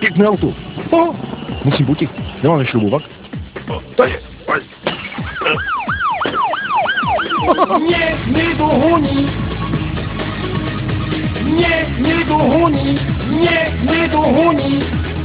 pěkné auto. Musím potit, nemáme šroubovat. Tady, pojď. Mě nedohoní, mě nedohoní, mě nedohoní,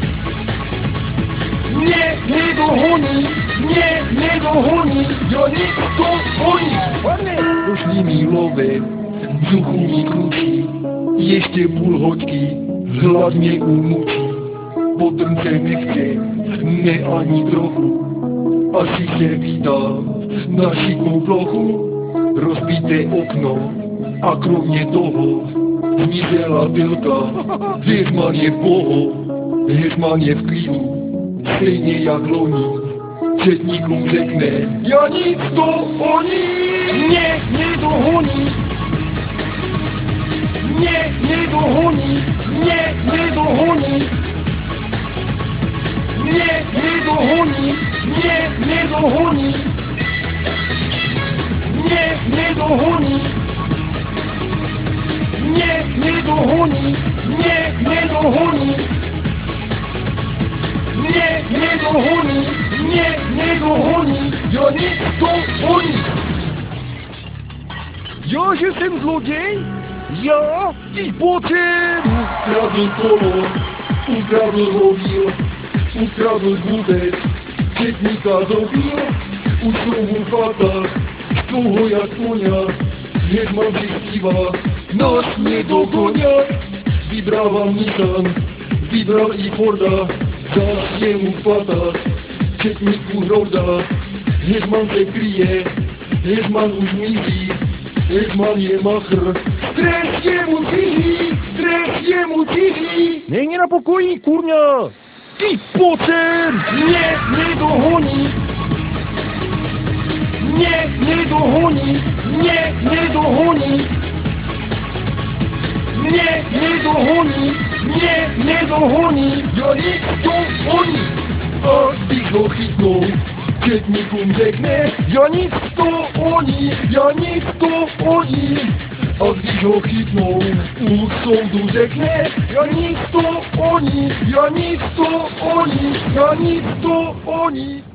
mě nedohoní, mě nedohoní, jo nikdo honí. Došli mi love, v břuchu mi kručí, ještě půl hoďky, hlad mě umučí. Potom se nechce, ne ani trochu, asi se vydám na šikmou plochu. Rozbité okno a kromě toho zmizela pilka. Heřman je v boho, heřman je v klidu, stejně jak loni. Četníkům řekne, já nic to oni. Mě nedohoní, mě nedohoní, mě nedohoní, mě nedohoní, mě nedohoní, mě nedohoní, mě nedohoní, mě nedohoní, mě nedohoní, mě nedohoní, jo nikdo honí. Já, že jsem zloděj? Já? Ty pocem! Ukradl kolo, ukradl mobil, ukradl vůbec, četníka dobil, už jsou mu fata, dlouho jak koňa, heřman si zpívá, nás nedogoňat. Vybral vám Nissan, vybral i Forda, zas je mu fata, četníků hroda, heřman se kryje, heřman už mizí, heřman je machr, stres je mu cizí, stres je mu cizí. Není na pokoji, kurňa! Ty pocem! Mě nedohoní, mě nedohoní, mě nedohoní, mě nedohoní, mě nedohoní, jo nikdo honí. A když ho chytnou, četníkům řekne, já nic to oni, já nic to oni. A když ho chytnou, u soudu řekne, já nic to oni, já nic to oni, já nic to oni.